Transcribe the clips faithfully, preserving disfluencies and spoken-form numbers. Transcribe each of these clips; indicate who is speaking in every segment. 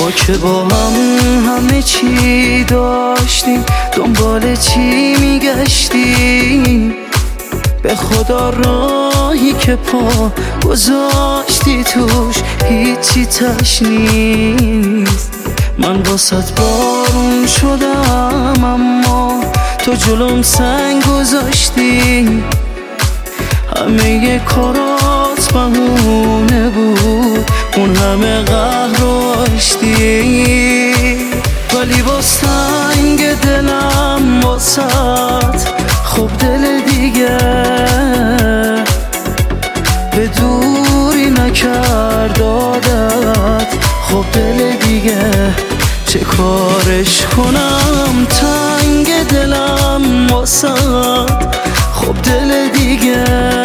Speaker 1: ما که با هم همه چی داشتیم، دنبال چی میگشتیم؟ به خدا راهی که پا گذاشتی توش هیچی تش نیست. من واسط بارون شدم اما تو جلوم سنگ گذاشتی. همه کارات بهونه بود، اون همه قهر و آشتی، ولی با سنگ دلم واسط خب دل دیگه به دوری نکرد عادت. خب دل دیگه چه کارش کنم؟ تنگ دلم واسط خب دل دیگه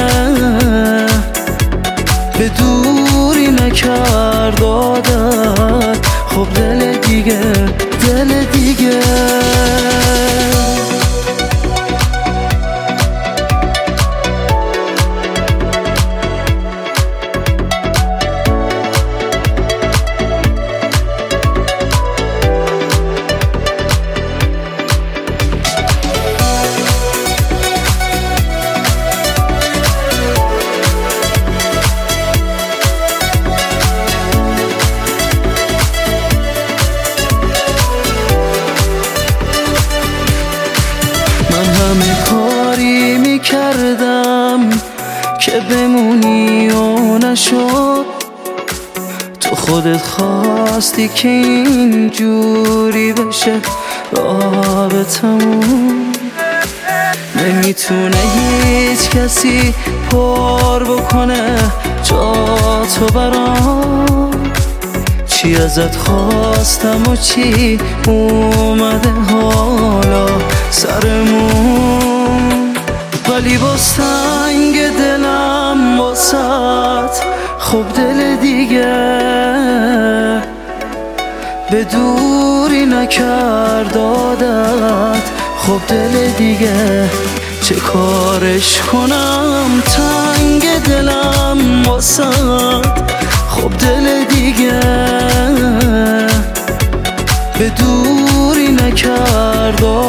Speaker 1: به دوری نکرد عادت. خب دل دیگه دل دیگه همه کاری میکردم که بمونی و نشد. تو خودت خواستی که اینجوری بشه رابطمون. نمیتونه هیچ کسی پر بکنه جا تو برام. چی ازت خواستم و چی اومده حالا سرمون، ولی با سنگ دلم واسط خب دل دیگه به دوری نکرد عادت. خب دل دیگه چه کارش کنم؟ تنگ دلم واسط خب دل دیگه به دوری نکرد